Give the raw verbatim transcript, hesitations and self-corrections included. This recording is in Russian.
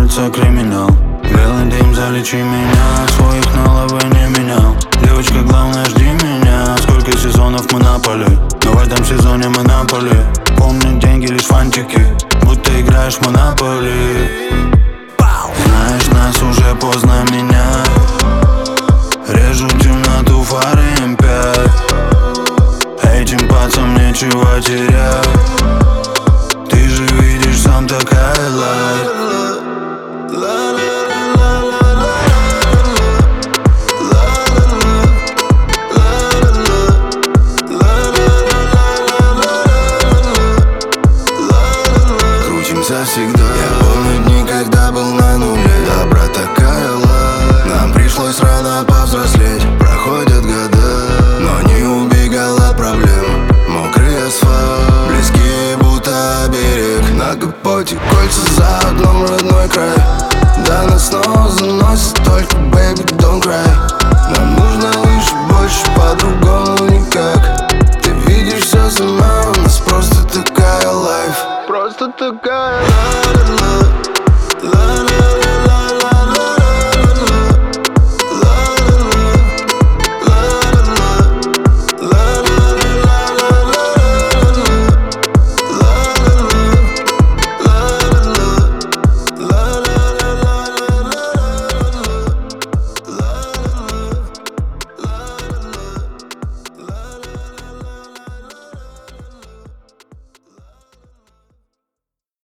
улица криминал. Белый дым, залечи меня, своих на лавы не менял. Девочка, главное, жди меня. Сколько сезонов мы на поле, но в этом сезоне мы на поле. Помню, деньги лишь фантики, будто играешь в монополи. Знаешь, нас уже поздно менять. Режут темноту фары эм пять. Этим пацам нечего терять. Ты же видишь, сам такая лайф. Крутимся всегда. Я помню дни, когда был на нуле. Добра такая лайф. Нам пришлось рано повзрослеть. Проходят года, но не убегал от проблем. Мокрый асфальт, близкие будто берег. На капоте кольца, за окном родной край. Да нас снова заносит, только baby don't cry. Нам нужно лишь больше, по-другому никак. Ты видишь все сама, у нас просто такая лайф. Просто такая ла-ла-ла, ла-ла-ла.